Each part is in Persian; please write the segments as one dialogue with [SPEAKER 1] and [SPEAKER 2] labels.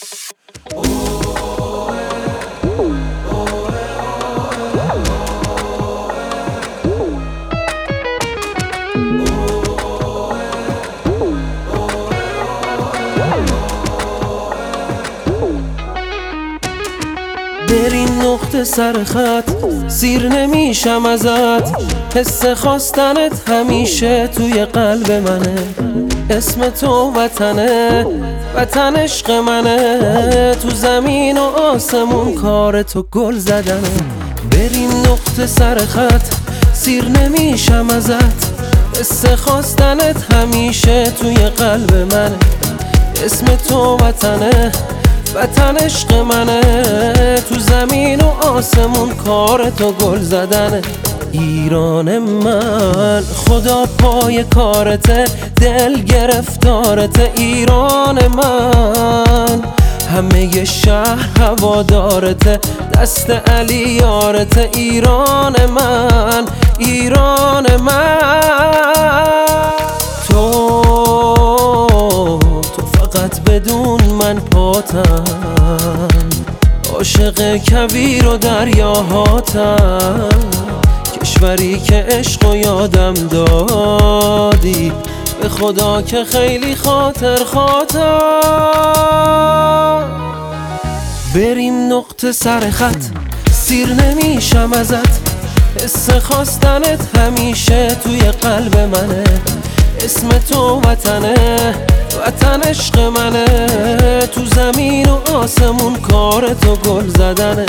[SPEAKER 1] بر این نقطه سر خط سیر نمیشم ازت، حس خواستنت همیشه توی قلب منه. اسم تو وطنه، وطن عشق منه، تو زمین و آسمون کار تو گل زدنه. بر این نقطه سر خط سیر نمیشم ازت، حس خواستنت همیشه توی قلب منه. اسم تو وطنه، وطن عشق منه، تو زمین و آسمون کار تو گل زدنه. ایران من خدا پای کارته، دل گرفتارته. ایران من همه شهر هوادارته، دست علی یارته. ایران من، ایران من، تو فقط بدون من پاتم، عاشق کویر و دریاهاتم. کشوری که عشق و یادم دادی، به خدا که خیلی خاطر خواهم. بریم نقطه سر خط سیر نمیشم ازت، حس خواستنت همیشه توی قلب منه. اسم تو وطنه، وطن عشق منه، تو زمین و آسمون کار تو گل زدنه.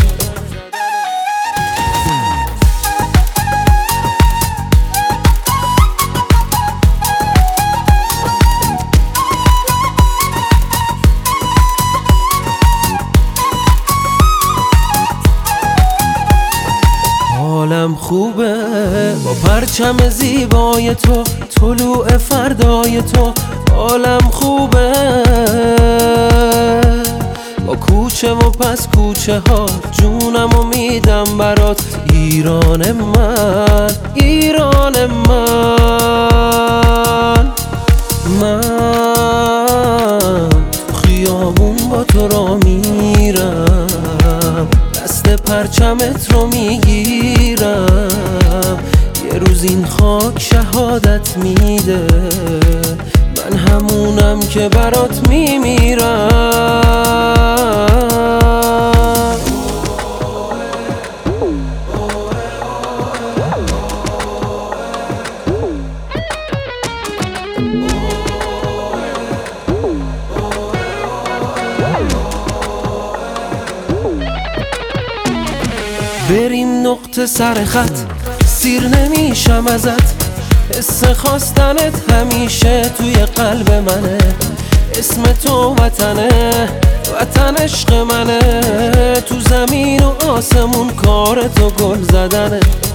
[SPEAKER 1] حالم خوبه با پرچم زیبای تو، طلوع فردای تو. حالم خوبه با کوچه و پس کوچه ها، جونمو میدم برات. ایران من، ایران من خیابون با تو را میرم، دست پرچمت رو میگیرم. یه روز این خاک شهادت میده، من همونم که برات میمیرم. بریم نقطه سر خط سیر نمیشم ازت، حس خواستنت همیشه توی قلب منه. اسم تو وطنه، وطن عشق منه، تو زمین و آسمون کار تو گل زدنه.